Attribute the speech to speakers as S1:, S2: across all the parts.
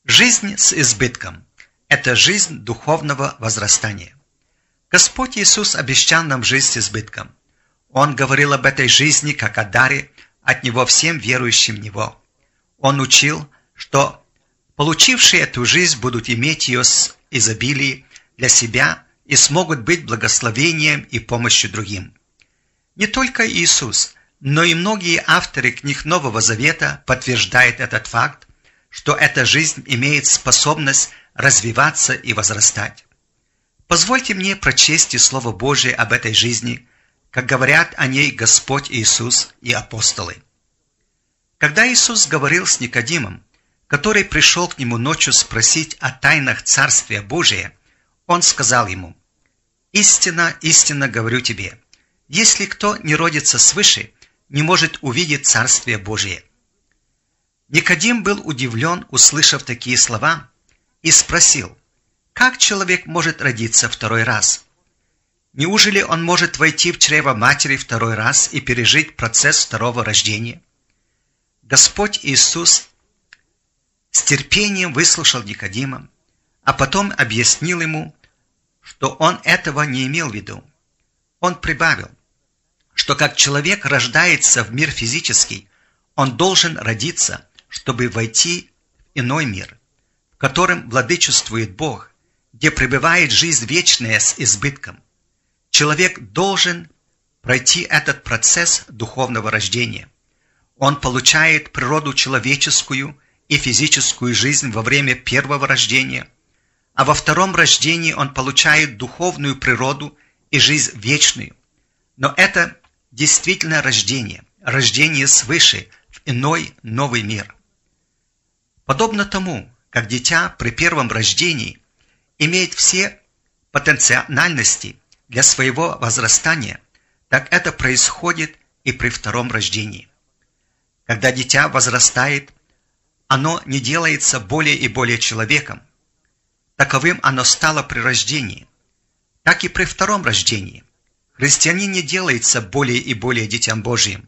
S1: Жизнь с избытком – это жизнь духовного возрастания. Господь Иисус обещал нам жизнь с избытком. Он говорил об этой жизни как о даре от Него всем верующим в Него. Он учил, что получившие эту жизнь будут иметь ее с изобилием для себя и смогут быть благословением и помощью другим. Не только Иисус, но и многие авторы книг Нового Завета подтверждают этот факт, что эта жизнь имеет способность развиваться и возрастать. Позвольте мне прочесть Слово Божие об этой жизни, как говорят о ней Господь Иисус и апостолы. Когда Иисус говорил с Никодимом, который пришел к Нему ночью спросить о тайнах Царствия Божия, Он сказал ему: «Истинно, истинно говорю тебе, если кто не родится свыше, не может увидеть Царствие Божие». Никодим был удивлен, услышав такие слова, и спросил: как человек может родиться второй раз? Неужели он может войти в чрево матери второй раз и пережить процесс второго рождения? Господь Иисус с терпением выслушал Никодима, а потом объяснил ему, что он этого не имел в виду. Он прибавил, что как человек рождается в мир физический, он должен родиться, чтобы войти в иной мир, в котором владычествует Бог, где пребывает жизнь вечная с избытком. Человек должен пройти этот процесс духовного рождения. Он получает природу человеческую и физическую жизнь во время первого рождения, а во втором рождении он получает духовную природу и жизнь вечную. Но это действительно рождение, рождение свыше в иной новый мир. Подобно тому, как дитя при первом рождении имеет все потенциальности для своего возрастания, так это происходит и при втором рождении. Когда дитя возрастает, оно не делается более и более человеком. Таковым оно стало при рождении. Так и при втором рождении. Христианин не делается более и более Дитям Божьим.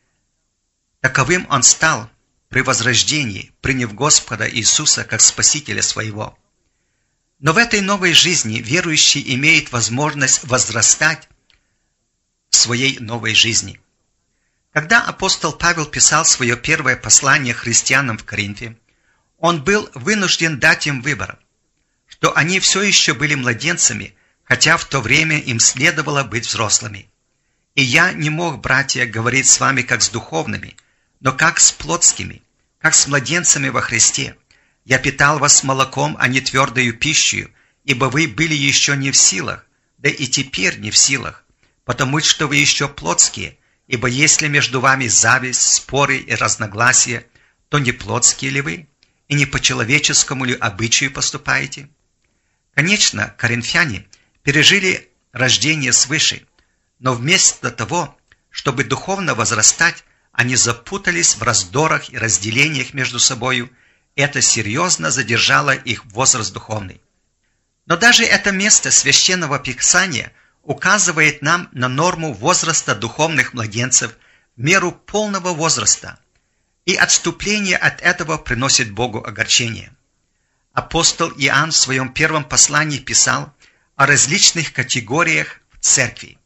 S1: Таковым он стал при возрождении, приняв Господа Иисуса как Спасителя своего. Но в этой новой жизни верующий имеет возможность возрастать в своей новой жизни. Когда апостол Павел писал свое первое послание христианам в Коринфе, он был вынужден дать им выбор, что они все еще были младенцами, хотя в то время им следовало быть взрослыми. «И я не мог, братья, говорить с вами как с духовными, но как с плотскими, как с младенцами во Христе. Я питал вас молоком, а не твердою пищей, ибо вы были еще не в силах, да и теперь не в силах, потому что вы еще плотские, ибо если между вами зависть, споры и разногласия, то не плотские ли вы, и не по человеческому ли обычаю поступаете?» Конечно, коринфяне пережили рождение свыше, но вместо того, чтобы духовно возрастать, они запутались в раздорах и разделениях между собою. Это серьезно задержало их возраст духовный. Но даже это место Священного Писания указывает нам на норму возраста духовных младенцев в меру полного возраста, и отступление от этого приносит Богу огорчение. Апостол Иоанн в своем первом послании писал о различных категориях в церкви.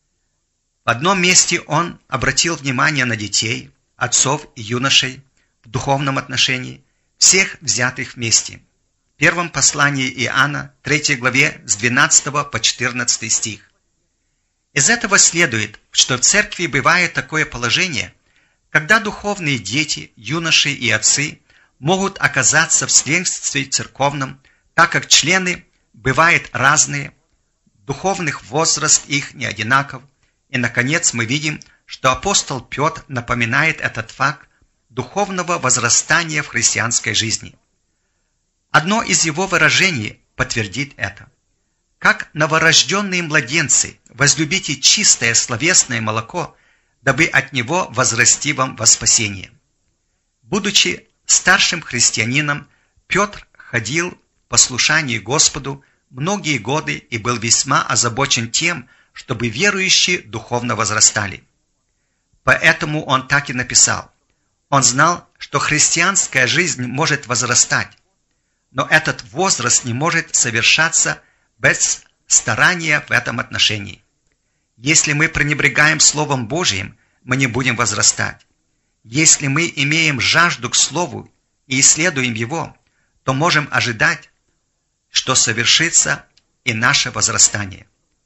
S1: В одном месте он обратил внимание на детей, отцов и юношей в духовном отношении, всех взятых вместе. В первом послании Иоанна, 3 главе, с 12 по 14 стих. Из этого следует, что в церкви бывает такое положение, когда духовные дети, юноши и отцы могут оказаться в членстве церковном, так как члены бывают разные, духовных возраст их не одинаков. И, наконец, мы видим, что апостол Петр напоминает этот факт духовного возрастания в христианской жизни. Одно из его выражений подтвердит это. «Как новорожденные младенцы, возлюбите чистое словесное молоко, дабы от него возрасти вам во спасение». Будучи старшим христианином, Петр ходил в послушании Господу многие годы и был весьма озабочен тем, чтобы верующие духовно возрастали. Поэтому он так и написал. Он знал, что христианская жизнь может возрастать. Но этот возраст не может совершаться без старания в этом отношении. Если мы пренебрегаем Словом Божьим, мы не будем возрастать. Если мы имеем жажду к Слову и исследуем его, то можем ожидать, что совершится и наше возрастание.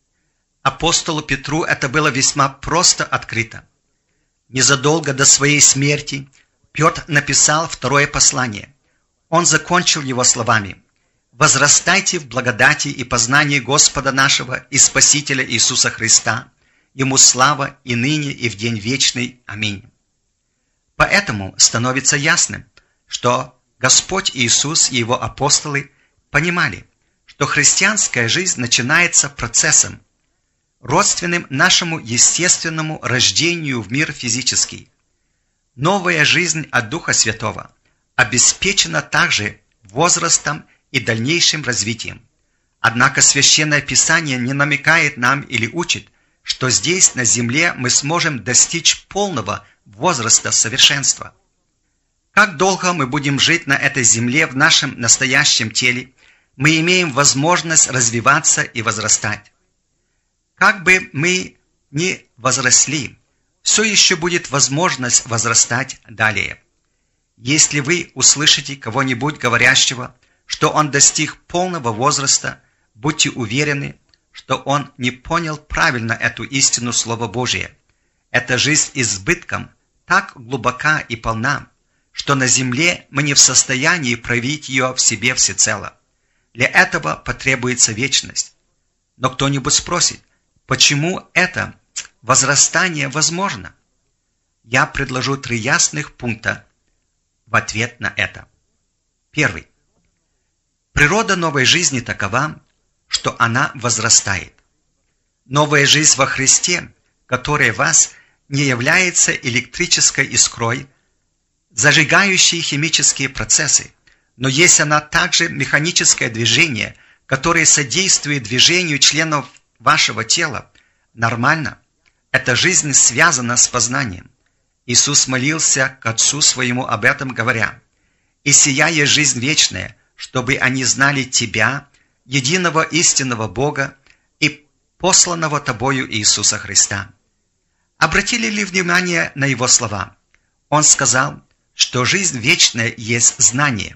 S1: Апостолу Петру это было весьма просто открыто. Незадолго до своей смерти Петр написал второе послание. Он закончил его словами: «Возрастайте в благодати и познании Господа нашего и Спасителя Иисуса Христа. Ему слава и ныне, и в день вечный. Аминь». Поэтому становится ясным, что Господь Иисус и Его апостолы понимали, что христианская жизнь начинается процессом, родственным нашему естественному рождению в мир физический. Новая жизнь от Духа Святого обеспечена также возрастом и дальнейшим развитием. Однако Священное Писание не намекает нам или учит, что здесь, на земле, мы сможем достичь полного возраста совершенства. Как долго мы будем жить на этой земле в нашем настоящем теле, мы имеем возможность развиваться и возрастать. Как бы мы ни возросли, все еще будет возможность возрастать далее. Если вы услышите кого-нибудь говорящего, что он достиг полного возраста, будьте уверены, что он не понял правильно эту истину Слова Божия. Эта жизнь избытком так глубока и полна, что на земле мы не в состоянии проявить ее в себе всецело. Для этого потребуется вечность. Но кто-нибудь спросит, почему это возрастание возможно? Я предложу 3 ясных пункта в ответ на это. Первый. Природа новой жизни такова, что она возрастает. Новая жизнь во Христе, которая в вас, не является электрической искрой, зажигающей химические процессы, но есть она также механическое движение, которое содействует движению членов вашего тела. Нормально. Эта жизнь связана с познанием. Иисус молился к Отцу Своему об этом, говоря: «И сия есть жизнь вечная, чтобы они знали Тебя, единого истинного Бога и посланного Тобою Иисуса Христа». Обратили ли внимание на Его слова? Он сказал, что жизнь вечная есть знание.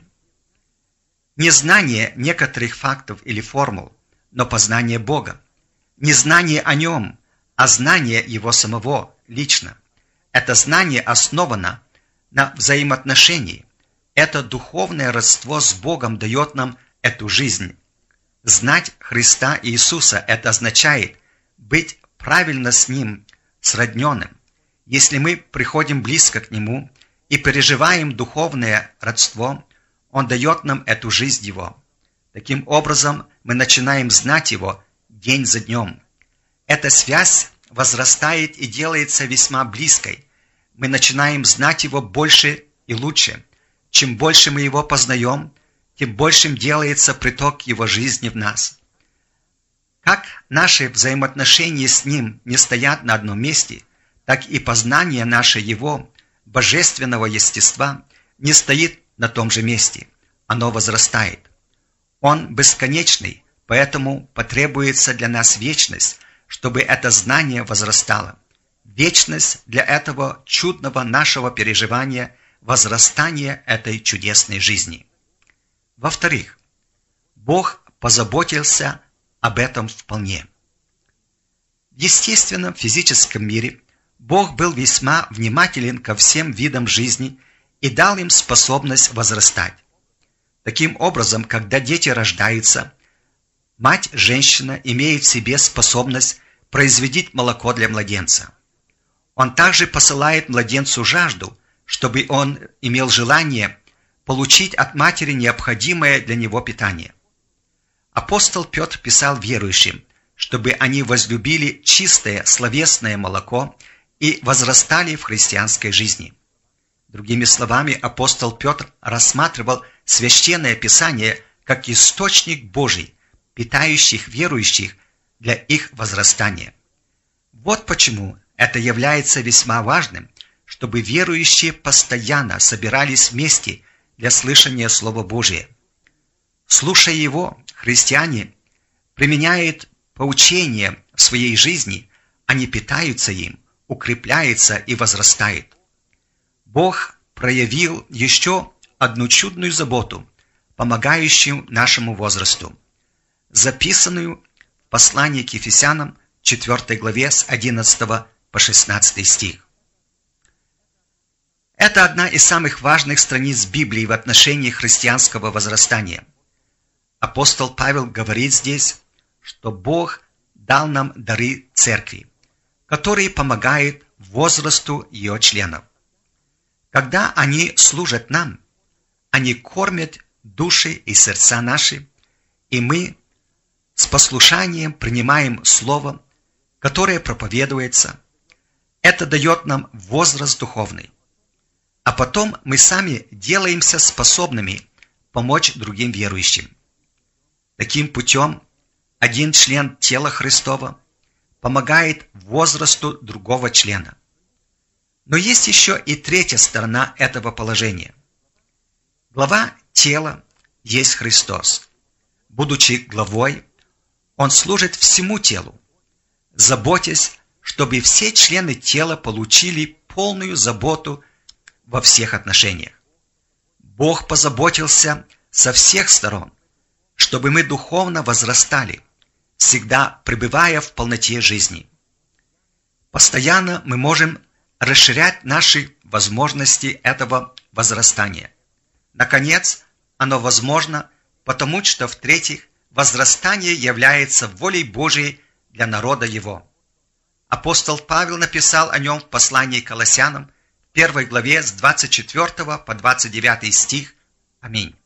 S1: Не знание некоторых фактов или формул, но познание Бога. Не знание о Нем, а знание Его самого лично. Это знание основано на взаимоотношении. Это духовное родство с Богом дает нам эту жизнь. Знать Христа Иисуса – это означает быть правильно с Ним сродненным. Если мы приходим близко к Нему и переживаем духовное родство, Он дает нам эту жизнь Его. Таким образом, мы начинаем знать Его день за днем. Эта связь возрастает и делается весьма близкой. Мы начинаем знать Его больше и лучше. Чем больше мы Его познаем, тем большим делается приток Его жизни в нас. Как наши взаимоотношения с Ним не стоят на одном месте, так и познание наше Его божественного естества не стоит на том же месте. Оно возрастает. Он бесконечный, поэтому потребуется для нас вечность, чтобы это знание возрастало. Вечность для этого чудного нашего переживания, возрастания этой чудесной жизни. Во-вторых, Бог позаботился об этом вполне. В естественном физическом мире Бог был весьма внимателен ко всем видам жизни и дал им способность возрастать. Таким образом, когда дети рождаются, мать-женщина имеет в себе способность производить молоко для младенца. Он также посылает младенцу жажду, чтобы он имел желание получить от матери необходимое для него питание. Апостол Петр писал верующим, чтобы они возлюбили чистое словесное молоко и возрастали в христианской жизни. Другими словами, апостол Петр рассматривал Священное Писание как источник Божий, питающих верующих для их возрастания. Вот почему это является весьма важным, чтобы верующие постоянно собирались вместе для слышания Слова Божия. Слушая его, христиане применяют поучение в своей жизни, они питаются им, укрепляются и возрастают. Бог проявил еще одну чудную заботу, помогающую нашему возрасту, записанную в послании к Ефесянам 4 главе с 11 по 16 стих. Это одна из самых важных страниц Библии в отношении христианского возрастания. Апостол Павел говорит здесь, что Бог дал нам дары церкви, которые помогают возрасту ее членов. Когда они служат нам, они кормят души и сердца наши, и мы с послушанием принимаем Слово, которое проповедуется. Это дает нам возраст духовный. А потом мы сами делаемся способными помочь другим верующим. Таким путем один член тела Христова помогает возрасту другого члена. Но есть еще и третья сторона этого положения. Глава тела есть Христос. Будучи главой, Он служит всему телу, заботясь, чтобы все члены тела получили полную заботу во всех отношениях. Бог позаботился со всех сторон, чтобы мы духовно возрастали, всегда пребывая в полноте жизни. Постоянно мы можем расширять наши возможности этого возрастания. Наконец, оно возможно, потому что, в-третьих, возрастание является волей Божией для народа Его. Апостол Павел написал о нем в послании к Колоссянам, 1 главе с 24 по 29 стих. Аминь.